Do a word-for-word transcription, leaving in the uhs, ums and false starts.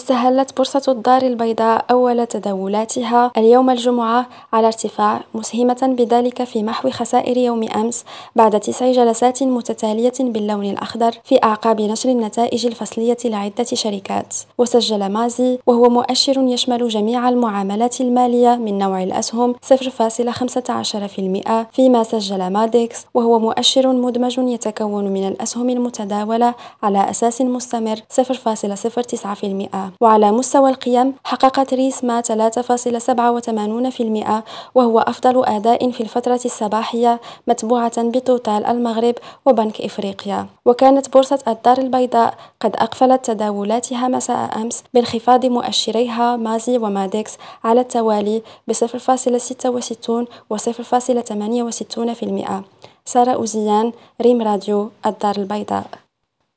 استهلت بورصة الدار البيضاء أول تداولاتها اليوم الجمعة على ارتفاع، مسهمة بذلك في محو خسائر يوم أمس بعد تسع جلسات متتالية باللون الأخضر في أعقاب نشر النتائج الفصلية لعدة شركات. وسجل مازي، وهو مؤشر يشمل جميع المعاملات المالية من نوع الأسهم، صفر فاصلة خمسة عشر بالمئة، فيما سجل مادكس، وهو مؤشر مدمج يتكون من الأسهم المتداولة على أساس مستمر، صفر فاصلة صفر تسعة بالمئة. وعلى مستوى القيم، حققت ريسما ثلاثة فاصلة سبعة وثمانين بالمئة، وهو أفضل أداء في الفترة الصباحية، متبوعة بتوتال المغرب وبنك إفريقيا. وكانت بورصة الدار البيضاء قد أقفلت تداولاتها مساء أمس بانخفاض مؤشريها مازي ومادكس على التوالي ب صفر فاصلة ستة وستين و صفر فاصلة ثمانية وستين بالمئة. سارة أوزيان، ريم راديو، الدار البيضاء.